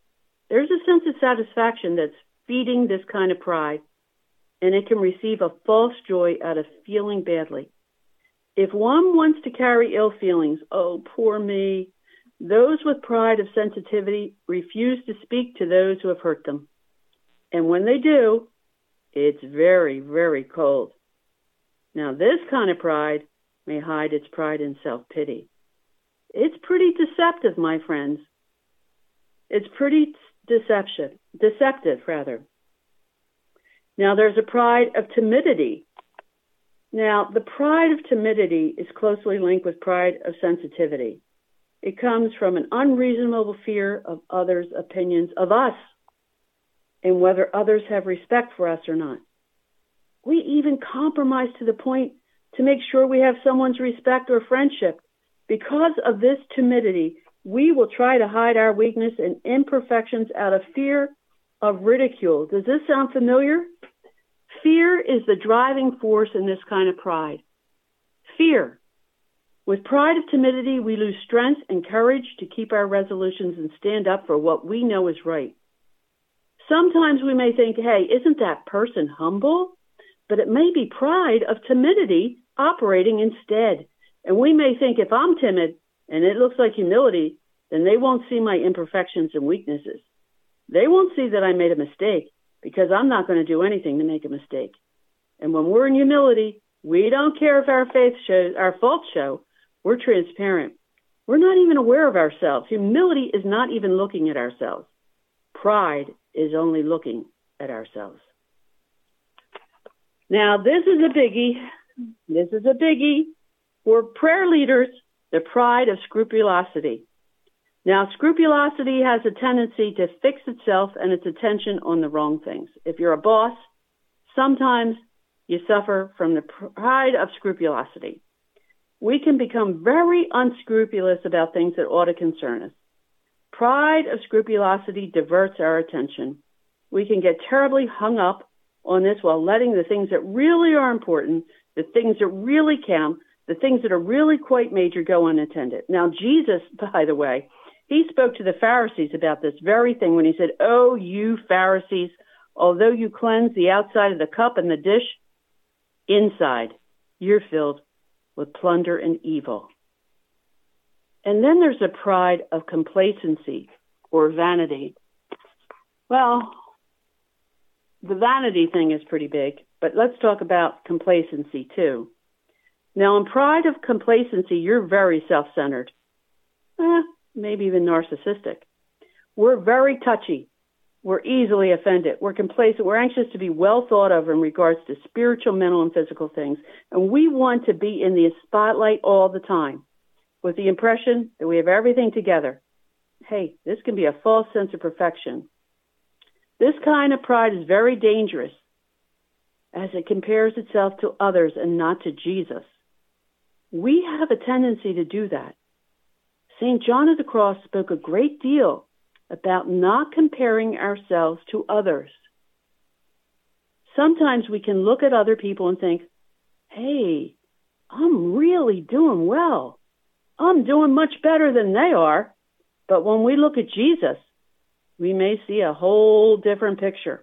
There's a sense of satisfaction that's feeding this kind of pride, and it can receive a false joy out of feeling badly. If one wants to carry ill feelings, oh, poor me, those with pride of sensitivity refuse to speak to those who have hurt them. And when they do, it's very, very cold. Now, this kind of pride may hide its pride in self-pity. It's pretty deceptive, my friends. It's pretty deception, deceptive, rather. Now, there's a pride of timidity. Now, the pride of timidity is closely linked with pride of sensitivity. It comes from an unreasonable fear of others' opinions of us and whether others have respect for us or not. We even compromise to the point to make sure we have someone's respect or friendship. Because of this timidity, we will try to hide our weakness and imperfections out of fear of ridicule. Does this sound familiar? Fear is the driving force in this kind of pride. Fear. With pride of timidity, we lose strength and courage to keep our resolutions and stand up for what we know is right. Sometimes we may think, hey, isn't that person humble? But it may be pride of timidity operating instead. And we may think if I'm timid and it looks like humility, then they won't see my imperfections and weaknesses. They won't see that I made a mistake because I'm not going to do anything to make a mistake. And when we're in humility, we don't care if our faith shows, our faults show. We're transparent. We're not even aware of ourselves. Humility is not even looking at ourselves. Pride is only looking at ourselves. Now, this is a biggie. This is a biggie for prayer leaders, the pride of scrupulosity. Now, scrupulosity has a tendency to fix itself and its attention on the wrong things. If you're a boss, sometimes you suffer from the pride of scrupulosity. We can become very unscrupulous about things that ought to concern us. Pride of scrupulosity diverts our attention. We can get terribly hung up on this while letting the things that really are important, the things that really count, the things that are really quite major go unattended. Now, Jesus, by the way, he spoke to the Pharisees about this very thing when he said, "Oh, you Pharisees, although you cleanse the outside of the cup and the dish, inside you're filled with plunder and evil." And then there's a pride of complacency or vanity. Well, the vanity thing is pretty big, but let's talk about complacency too. Now, in pride of complacency, you're very self-centered, eh, maybe even narcissistic. We're very touchy. We're easily offended. We're complacent. We're anxious to be well thought of in regards to spiritual, mental, and physical things. And we want to be in the spotlight all the time with the impression that we have everything together. Hey, this can be a false sense of perfection. This kind of pride is very dangerous as it compares itself to others and not to Jesus. We have a tendency to do that. Saint John of the Cross spoke a great deal about not comparing ourselves to others. Sometimes we can look at other people and think, hey, I'm really doing well. I'm doing much better than they are. But when we look at Jesus, we may see a whole different picture.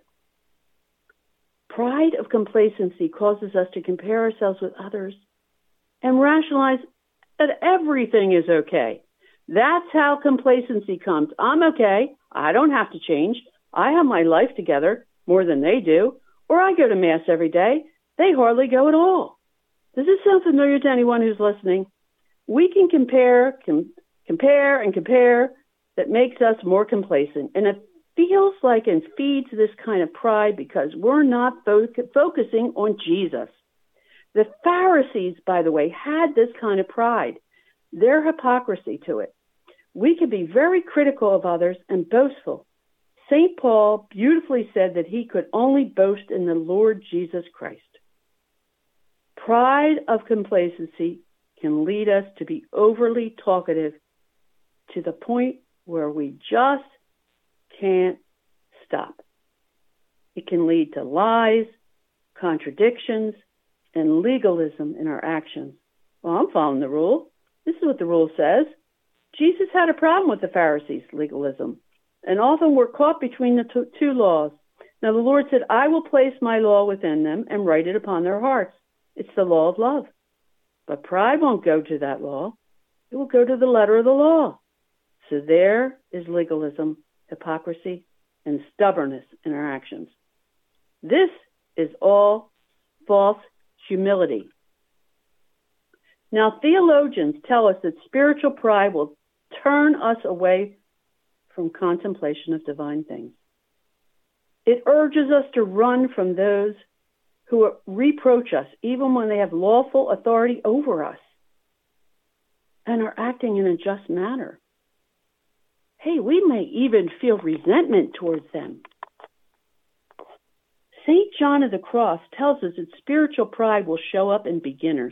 Pride of complacency causes us to compare ourselves with others and rationalize that everything is okay. That's how complacency comes. I'm okay. I don't have to change. I have my life together more than they do. Or I go to Mass every day. They hardly go at all. Does this sound familiar to anyone who's listening? We can compare, com- compare and compare. That makes us more complacent. And it feels like and feeds this kind of pride because we're not fo- focusing on Jesus. The Pharisees, by the way, had this kind of pride, their hypocrisy to it. We can be very critical of others and boastful. Saint Paul beautifully said that he could only boast in the Lord Jesus Christ. Pride of complacency can lead us to be overly talkative to the point where we just can't stop. It can lead to lies, contradictions, and legalism in our actions. Well, I'm following the rule. This is what the rule says. Jesus had a problem with the Pharisees' legalism. And often we're caught between the t- two laws. Now the Lord said, I will place my law within them and write it upon their hearts. It's the law of love. But pride won't go to that law. It will go to the letter of the law. So there is legalism, hypocrisy, and stubbornness in our actions. This is all false humility. Now, theologians tell us that spiritual pride will turn us away from contemplation of divine things. It urges us to run from those who reproach us, even when they have lawful authority over us and are acting in a just manner. Hey, we may even feel resentment towards them. Saint John of the Cross tells us that spiritual pride will show up in beginners.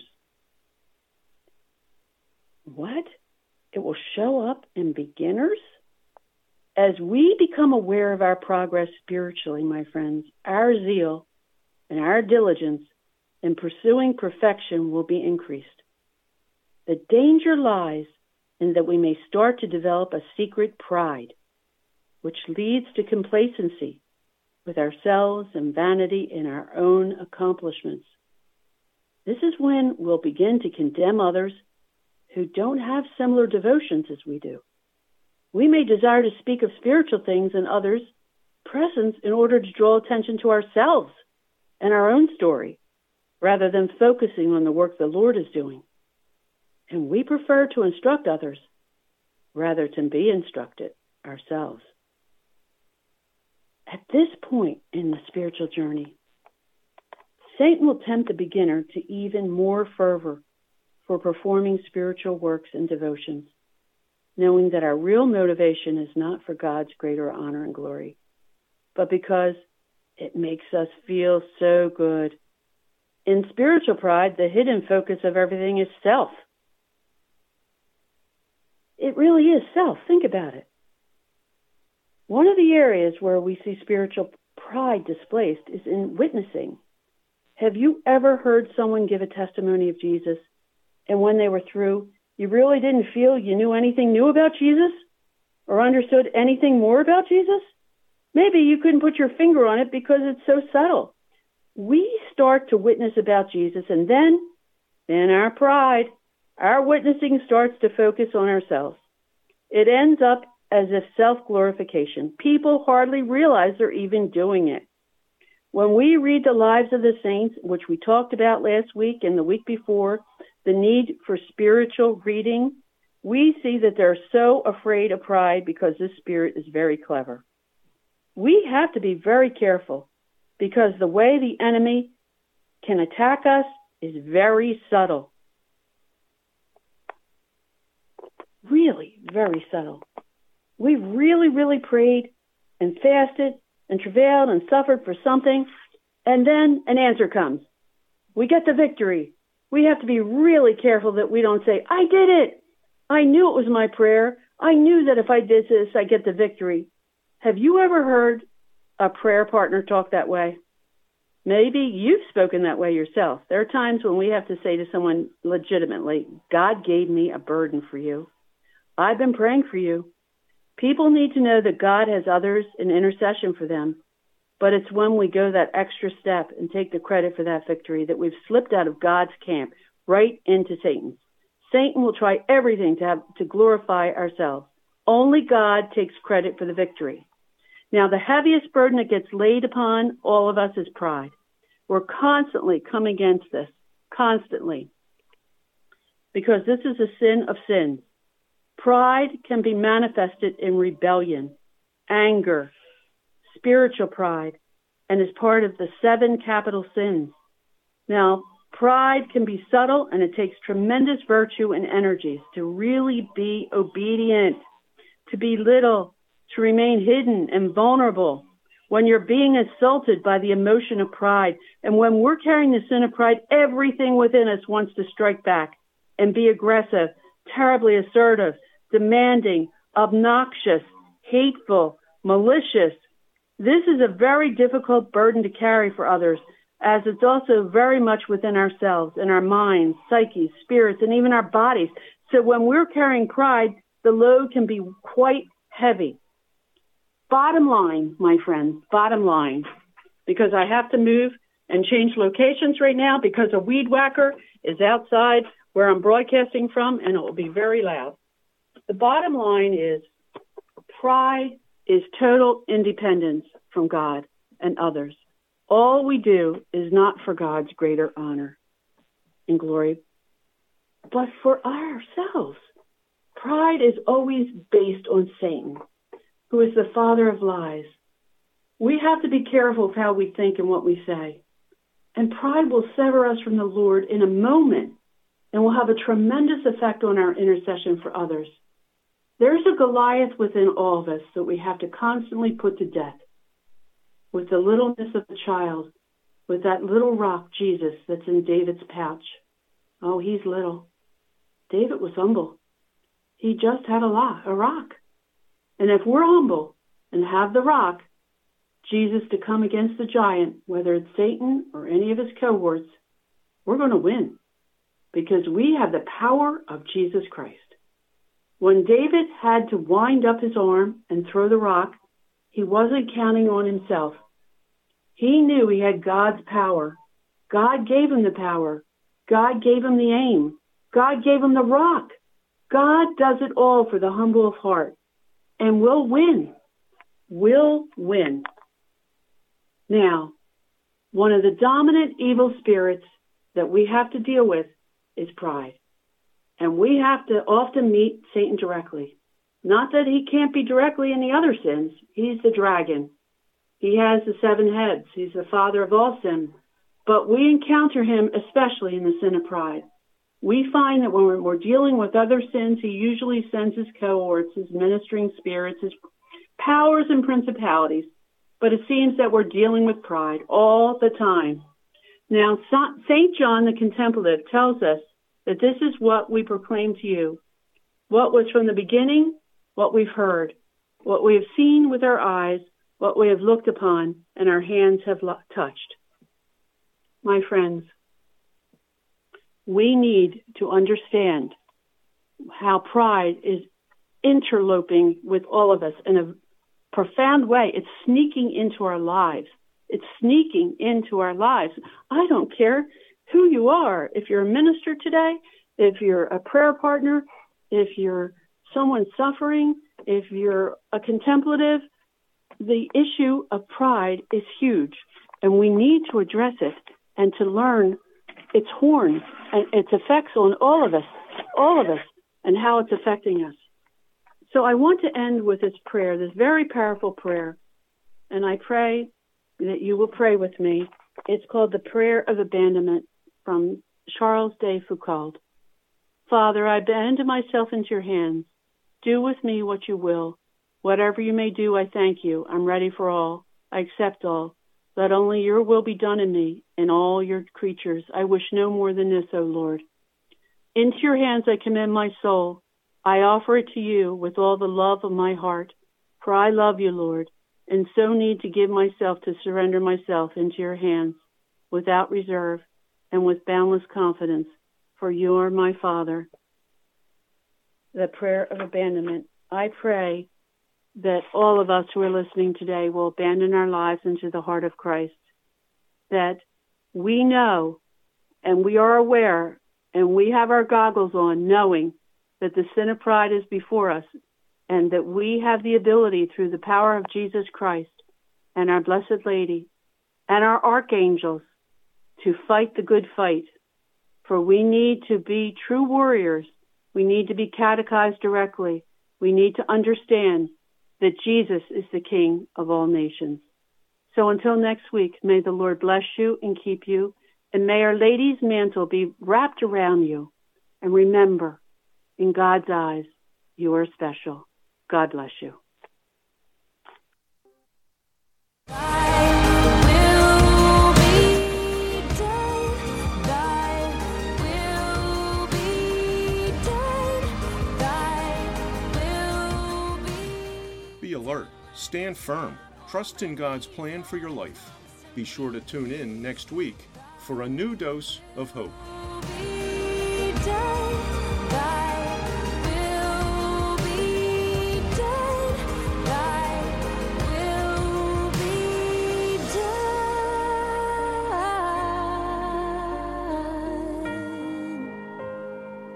What? It will show up in beginners? As we become aware of our progress spiritually, my friends, our zeal and our diligence in pursuing perfection will be increased. The danger lies in that we may start to develop a secret pride, which leads to complacency with ourselves and vanity in our own accomplishments. This is when we'll begin to condemn others who don't have similar devotions as we do. We may desire to speak of spiritual things in others' presence in order to draw attention to ourselves and our own story, rather than focusing on the work the Lord is doing. And we prefer to instruct others rather than be instructed ourselves. At this point in the spiritual journey, Satan will tempt the beginner to even more fervor for performing spiritual works and devotions, knowing that our real motivation is not for God's greater honor and glory, but because it makes us feel so good. In spiritual pride, the hidden focus of everything is self. It really is self. Think about it. One of the areas where we see spiritual pride displaced is in witnessing. Have you ever heard someone give a testimony of Jesus, and when they were through, you really didn't feel you knew anything new about Jesus or understood anything more about Jesus? Maybe you couldn't put your finger on it because it's so subtle. We start to witness about Jesus, and then, in our pride, our witnessing starts to focus on ourselves. It ends up as if self-glorification. People hardly realize they're even doing it. When we read the lives of the saints, which we talked about last week and the week before, the need for spiritual reading, we see that they're so afraid of pride because this spirit is very clever. We have to be very careful because the way the enemy can attack us is very subtle. Really, very subtle. We really, really prayed and fasted and travailed and suffered for something, and then an answer comes. We get the victory. We have to be really careful that we don't say, I did it. I knew it was my prayer. I knew that if I did this, I get the victory. Have you ever heard a prayer partner talk that way? Maybe you've spoken that way yourself. There are times when we have to say to someone legitimately, God gave me a burden for you. I've been praying for you. People need to know that God has others in intercession for them, but it's when we go that extra step and take the credit for that victory that we've slipped out of God's camp right into Satan's. Satan will try everything to have to glorify ourselves. Only God takes credit for the victory. Now, the heaviest burden that gets laid upon all of us is pride. We're constantly coming against this, constantly, because this is a sin of sins. Pride can be manifested in rebellion, anger, spiritual pride, and is part of the seven capital sins. Now, pride can be subtle, and it takes tremendous virtue and energies to really be obedient, to be little, to remain hidden and vulnerable. When you're being assaulted by the emotion of pride, and when we're carrying the sin of pride, everything within us wants to strike back and be aggressive, terribly assertive, demanding, obnoxious, hateful, malicious. This is a very difficult burden to carry for others, as it's also very much within ourselves, in our minds, psyches, spirits, and even our bodies. So when we're carrying pride, the load can be quite heavy. bottom line, my friends, bottom line, because I have to move and change locations right now because a weed whacker is outside where I'm broadcasting from, and it will be very loud. The bottom line is pride is total independence from God and others. All we do is not for God's greater honor and glory, but for ourselves. Pride is always based on Satan, who is the father of lies. We have to be careful of how we think and what we say. And pride will sever us from the Lord in a moment and will have a tremendous effect on our intercession for others. There's a Goliath within all of us that we have to constantly put to death. With the littleness of the child, with that little rock, Jesus, that's in David's pouch. Oh, he's little. David was humble. He just had a, lo- a rock. And if we're humble and have the rock, Jesus to come against the giant, whether it's Satan or any of his cohorts, we're going to win because we have the power of Jesus Christ. When David had to wind up his arm and throw the rock, he wasn't counting on himself. He knew he had God's power. God gave him the power. God gave him the aim. God gave him the rock. God does it all for the humble of heart. And we'll win. We'll win. Now, one of the dominant evil spirits that we have to deal with is pride. And we have to often meet Satan directly. Not that he can't be directly in the other sins. He's the dragon. He has the seven heads. He's the father of all sin. But we encounter him especially in the sin of pride. We find that when we're dealing with other sins, he usually sends his cohorts, his ministering spirits, his powers and principalities. But it seems that we're dealing with pride all the time. Now, Saint John the Contemplative tells us that this is what we proclaim to you. What was from the beginning, what we've heard, what we have seen with our eyes, what we have looked upon, and our hands have lo- touched. My friends, we need to understand how pride is interloping with all of us in a profound way. It's sneaking into our lives. It's sneaking into our lives. I don't care who you are. If you're a minister today, if you're a prayer partner, if you're someone suffering, if you're a contemplative, the issue of pride is huge, and we need to address it and to learn its horn and its effects on all of us, all of us, and how it's affecting us. So I want to end with this prayer, this very powerful prayer, and I pray that you will pray with me. It's called the Prayer of Abandonment from Charles de Foucauld. Father, I abandon myself into your hands. Do with me what you will. Whatever you may do, I thank you. I'm ready for all. I accept all. Let only your will be done in me and all your creatures. I wish no more than this, O Lord. Into your hands I commend my soul. I offer it to you with all the love of my heart, for I love you, Lord, and so need to give myself to surrender myself into your hands without reserve and with boundless confidence, for you are my Father. The prayer of abandonment. I pray that all of us who are listening today will abandon our lives into the heart of Christ, that we know and we are aware and we have our goggles on, knowing that the sin of pride is before us and that we have the ability through the power of Jesus Christ and our Blessed Lady and our archangels to fight the good fight. For we need to be true warriors. We need to be catechized directly. We need to understand that Jesus is the King of all nations. So until next week, may the Lord bless you and keep you, and may Our Lady's mantle be wrapped around you. And remember, in God's eyes, you are special. God bless you. Be alert, stand firm, trust in God's plan for your life. Be sure to tune in next week for a new dose of hope.